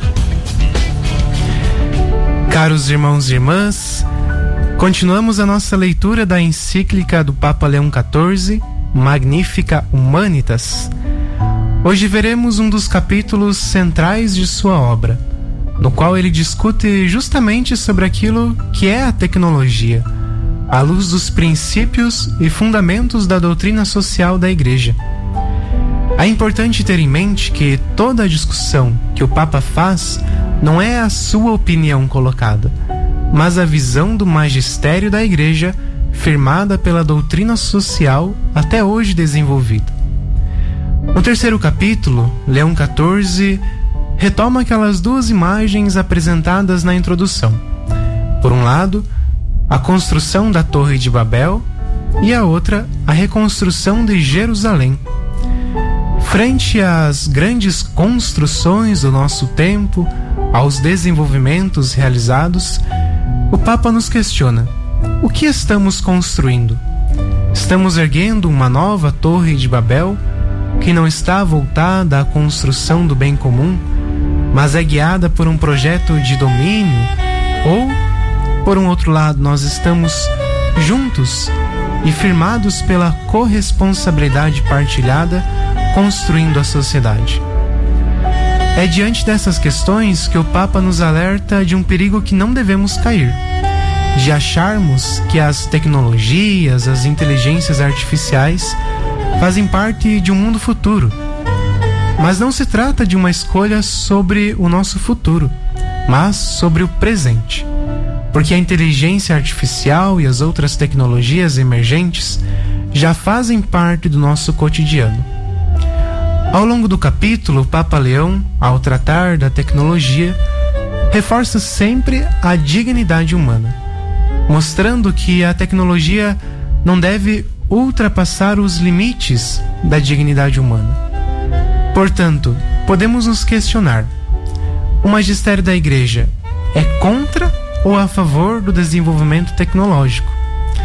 Caros irmãos e irmãs, continuamos a nossa leitura da encíclica do Papa Leão quatorze, Magnificat Humanitas. Hoje veremos um dos capítulos centrais de sua obra, no qual ele discute justamente sobre aquilo que é a tecnologia, à luz dos princípios e fundamentos da doutrina social da Igreja. É importante ter em mente que toda a discussão que o Papa faz não é a sua opinião colocada, mas a visão do magistério da Igreja, firmada pela doutrina social até hoje desenvolvida. No terceiro capítulo, Leão quatorze retoma aquelas duas imagens apresentadas na introdução. Por um lado, a construção da Torre de Babel e a outra, a reconstrução de Jerusalém. Frente às grandes construções do nosso tempo, aos desenvolvimentos realizados, o Papa nos questiona: o que estamos construindo? Estamos erguendo uma nova Torre de Babel que não está voltada à construção do bem comum, mas é guiada por um projeto de domínio? Ou, por um outro lado, nós estamos juntos e firmados pela corresponsabilidade partilhada, construindo a sociedade? É diante dessas questões que o Papa nos alerta de um perigo que não devemos cair, de acharmos que as tecnologias, as inteligências artificiais fazem parte de um mundo futuro. Mas não se trata de uma escolha sobre o nosso futuro, mas sobre o presente. Porque a inteligência artificial e as outras tecnologias emergentes já fazem parte do nosso cotidiano. Ao longo do capítulo, o Papa Leão, ao tratar da tecnologia, reforça sempre a dignidade humana, mostrando que a tecnologia não deve ultrapassar os limites da dignidade humana. Portanto, podemos nos questionar: o magistério da Igreja é contra ou a favor do desenvolvimento tecnológico?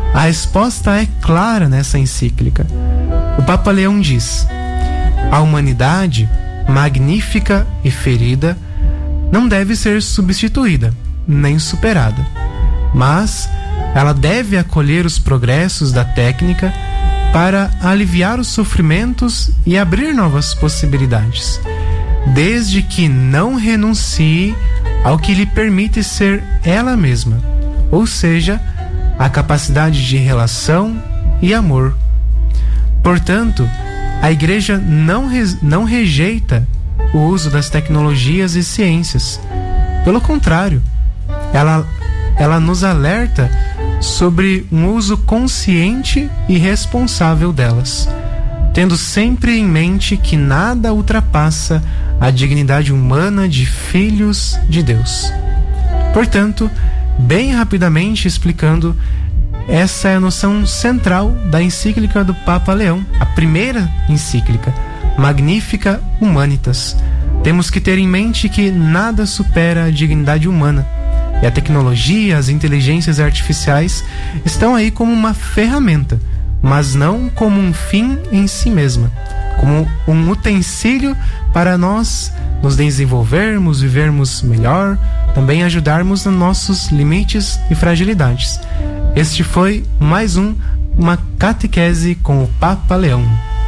A resposta é clara nessa encíclica. O Papa Leão diz: a humanidade, magnífica e ferida, não deve ser substituída, nem superada, mas ela deve acolher os progressos da técnica para aliviar os sofrimentos e abrir novas possibilidades, desde que não renuncie ao que lhe permite ser ela mesma, ou seja, a capacidade de relação e amor. Portanto, a Igreja não, re, não rejeita o uso das tecnologias e ciências. Pelo contrário, ela, ela nos alerta sobre um uso consciente e responsável delas, tendo sempre em mente que nada ultrapassa a dignidade humana de filhos de Deus. Portanto, bem rapidamente explicando, essa é a noção central da encíclica do Papa Leão, a primeira encíclica, Magnificat Humanitas. Temos que ter em mente que nada supera a dignidade humana, e a tecnologia, as inteligências artificiais estão aí como uma ferramenta, mas não como um fim em si mesma, como um utensílio para nós nos desenvolvermos, vivermos melhor, também ajudarmos nos nossos limites e fragilidades. Este foi mais um Uma Catequese com o Papa Leão.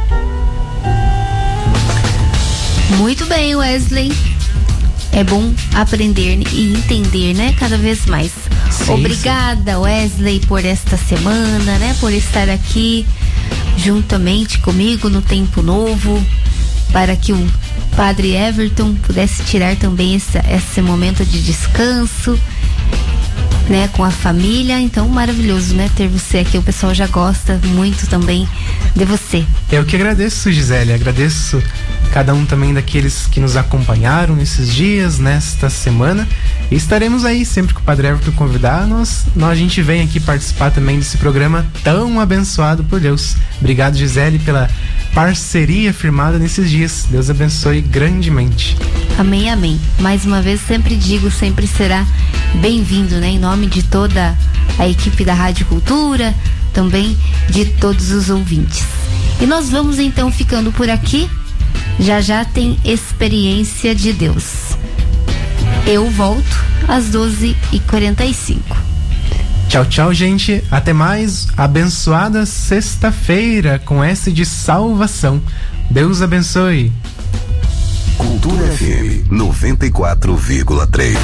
Muito bem, Wesley. É bom aprender e entender, né? Cada vez mais. Sim, Obrigada, sim. Wesley, por esta semana, né? Por estar aqui juntamente comigo no Tempo Novo, para que o Padre Everton pudesse tirar também esse, esse momento de descanso, né, com a família. Então, maravilhoso, né, ter você aqui. O pessoal já gosta muito também de você. Eu que agradeço, Gisele, agradeço cada um também daqueles que nos acompanharam nesses dias, nesta semana, e estaremos aí sempre que o Padre Everton convidar, nós, nós a gente vem aqui participar também desse programa tão abençoado por Deus. Obrigado, Gisele, pela parceria firmada nesses dias. Deus abençoe grandemente. Amém, amém. Mais uma vez, sempre digo, sempre será bem-vindo, né? Em nome de toda a equipe da Rádio Cultura, também de todos os ouvintes. E nós vamos então ficando por aqui. Já já tem Experiência de Deus. Eu volto às doze e quarenta e cinco. Tchau, tchau, gente. Até mais. Abençoada sexta-feira com S de salvação. Deus abençoe. Cultura F M noventa e quatro vírgula três.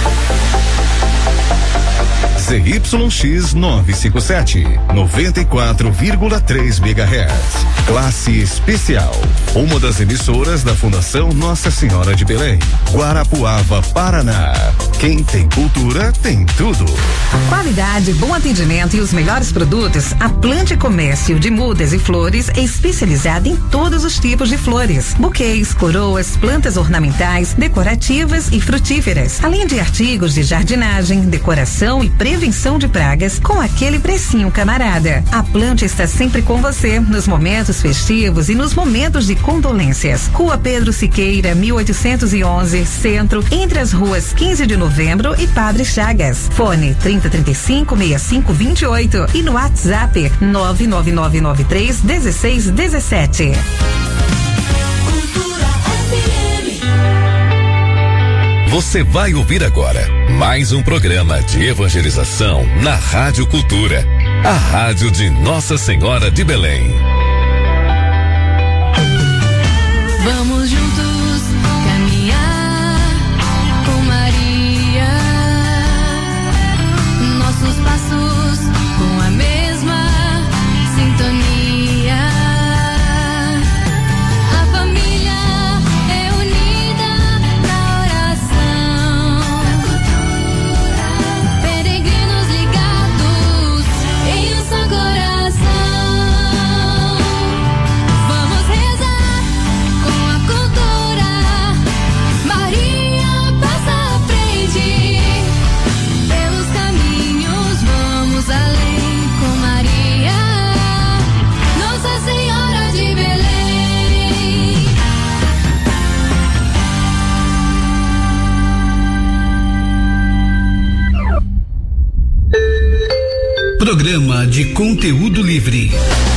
Z Y X novecentos e cinquenta e sete, noventa e quatro vírgula três megahertz. Classe especial. Uma das emissoras da Fundação Nossa Senhora de Belém, Guarapuava, Paraná. Quem tem cultura tem tudo. Qualidade, bom atendimento e os melhores produtos. A Plante Comércio de Mudas e Flores é especializada em todos os tipos de flores, buquês, coroas, plantas ornamentais, decorativas e frutíferas, além de artigos de jardinagem, decoração e prevenção de pragas com aquele precinho camarada. A Plante está sempre com você nos momentos festivos e nos momentos de condolências. Rua Pedro Siqueira, mil oitocentos e onze, Centro, entre as ruas quinze de novembro e Padre Chagas. Fone trinta, trinta e cinco, sessenta e cinco, vinte e oito e no WhatsApp nove nove nove nove três, dezesseis, dezessete. Você vai ouvir agora mais um programa de evangelização na Rádio Cultura, a rádio de Nossa Senhora de Belém. Vamos juntos caminhar com Maria, nossos passos com a mesma sintonia. A família é unida na oração, peregrinos ligados em um só coração. Programa de conteúdo livre.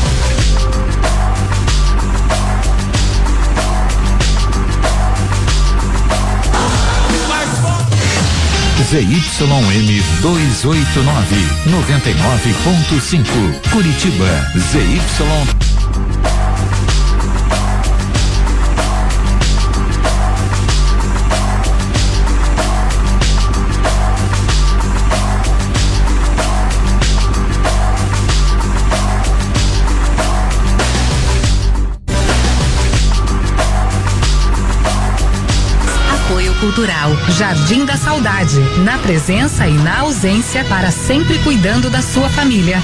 Z Y M duzentos e oitenta e nove, noventa e nove ponto cinco, Curitiba. Z Y Cultural Jardim da Saudade, na presença e na ausência, para sempre cuidando da sua família.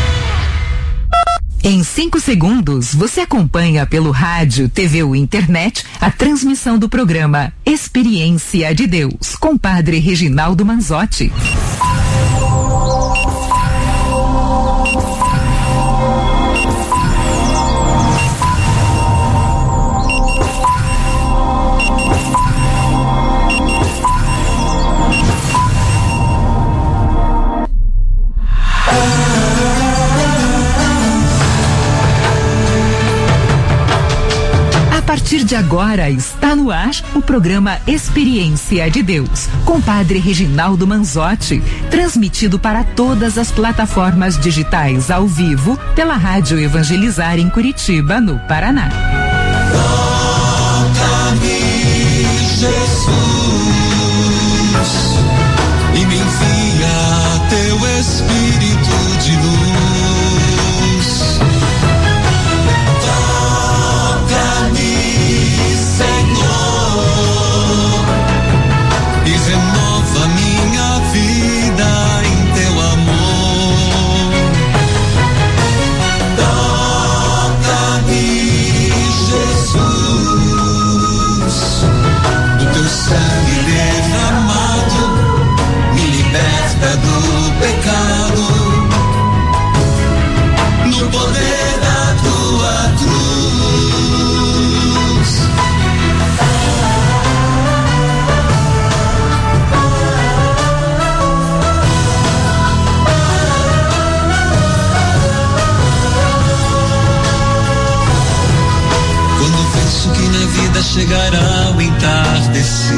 Em cinco segundos, você acompanha pelo rádio, T V ou internet a transmissão do programa Experiência de Deus, com Padre Reginaldo Manzotti. A partir de agora está no ar o programa Experiência de Deus, com Padre Reginaldo Manzotti, transmitido para todas as plataformas digitais ao vivo pela Rádio Evangelizar em Curitiba, no Paraná. Toca-me, Jesus, e me envia teu Espírito de luz. Chegará o entardecer.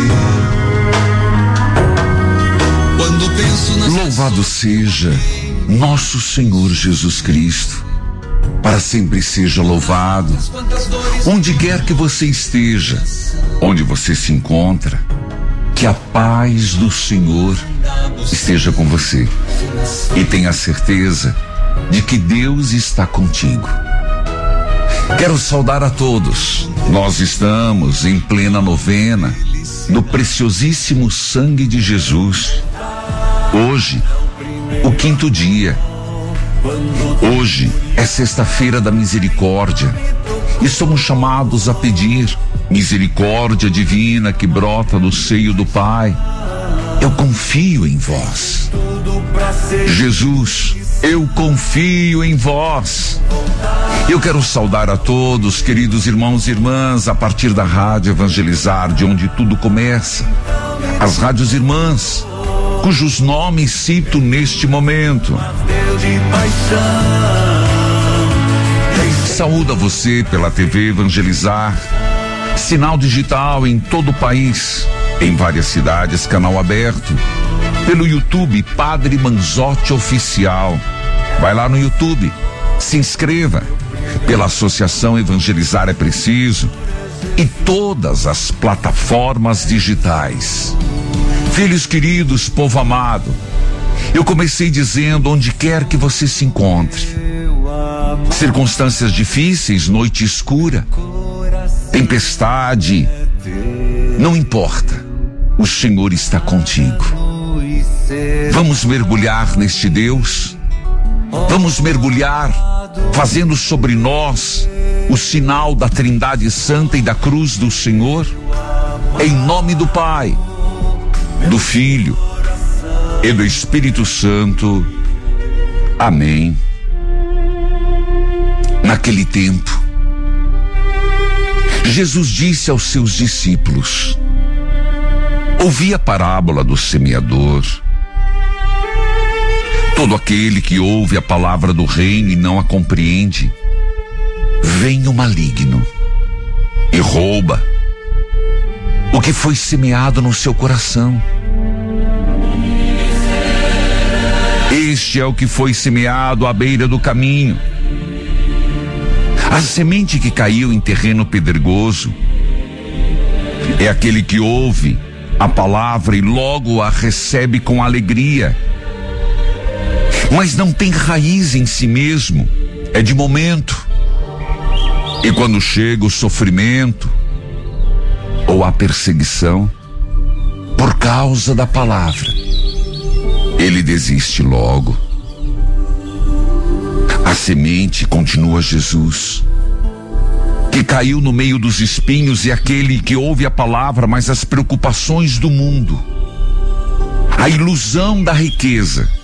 Quando penso nas Louvado seja nosso Senhor Jesus Cristo, para sempre seja louvado. Onde quer que você esteja, onde você se encontra, que a paz do Senhor esteja com você e tenha certeza de que Deus está contigo. Quero saudar a todos. Nós estamos em plena novena do preciosíssimo sangue de Jesus. Hoje, o quinto dia. Hoje é sexta-feira da misericórdia e somos chamados a pedir misericórdia divina que brota do seio do Pai. Eu confio em vós. Jesus, eu confio em vós. Eu quero saudar a todos, queridos irmãos e irmãs, a partir da Rádio Evangelizar, de onde tudo começa. As rádios irmãs, cujos nomes cito neste momento. Saúdo a você pela T V Evangelizar, sinal digital em todo o país, em várias cidades, canal aberto. Pelo YouTube, Padre Manzotti Oficial. Vai lá no YouTube, se inscreva. Pela Associação Evangelizar é Preciso e todas as plataformas digitais. Filhos queridos, povo amado, eu comecei dizendo: onde quer que você se encontre, circunstâncias difíceis, noite escura, tempestade, não importa, o Senhor está contigo. Vamos mergulhar neste Deus, vamos mergulhar fazendo sobre nós o sinal da Trindade Santa e da cruz do Senhor, em nome do Pai, do Filho e do Espírito Santo. Amém. Naquele tempo, Jesus disse aos seus discípulos: ouvi a parábola do semeador. Todo aquele que ouve a palavra do reino e não a compreende, vem o maligno e rouba o que foi semeado no seu coração. Este é o que foi semeado à beira do caminho. A semente que caiu em terreno pedregoso é aquele que ouve a palavra e logo a recebe com alegria, mas não tem raiz em si mesmo, é de momento. E quando chega o sofrimento ou a perseguição por causa da palavra, ele desiste logo. A semente continua Jesus, que caiu no meio dos espinhos, e aquele que ouve a palavra, mas as preocupações do mundo, a ilusão da riqueza